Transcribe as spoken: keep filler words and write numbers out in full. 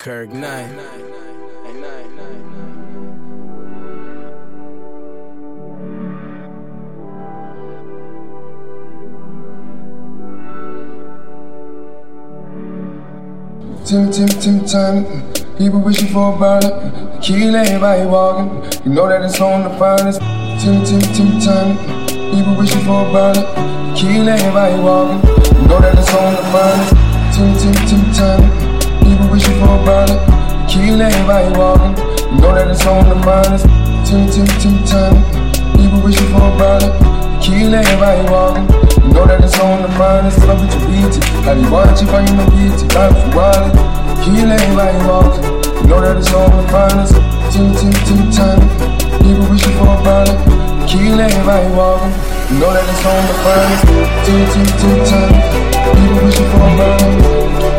Kirk nine. Tim, Tim, Tim, time. People wishing for a brother. Kill everybody walking. You know that it's on the finest. Tim, Tim, Tim, time. People wishing for a brother. Kill everybody walking. You know that it's on the finest. Tim, Tim, Tim, time. People wishing for a brother. Kill everybody walking. You know that it's on the finest. Tim, Tim, Tim, time. People wishing for a brother. Kill everybody walking. You know that it's on the finest. Love it, you beat it. How you watch it, but you know beat it. Life for wallet. Kill everybody walking. You know that it's on the finest. Tim, Tim, Tim, time. People wishing for a brother. Kill everybody walking. You know that it's on the finest. Tim, Tim, Tim, time. People wishing for a brother.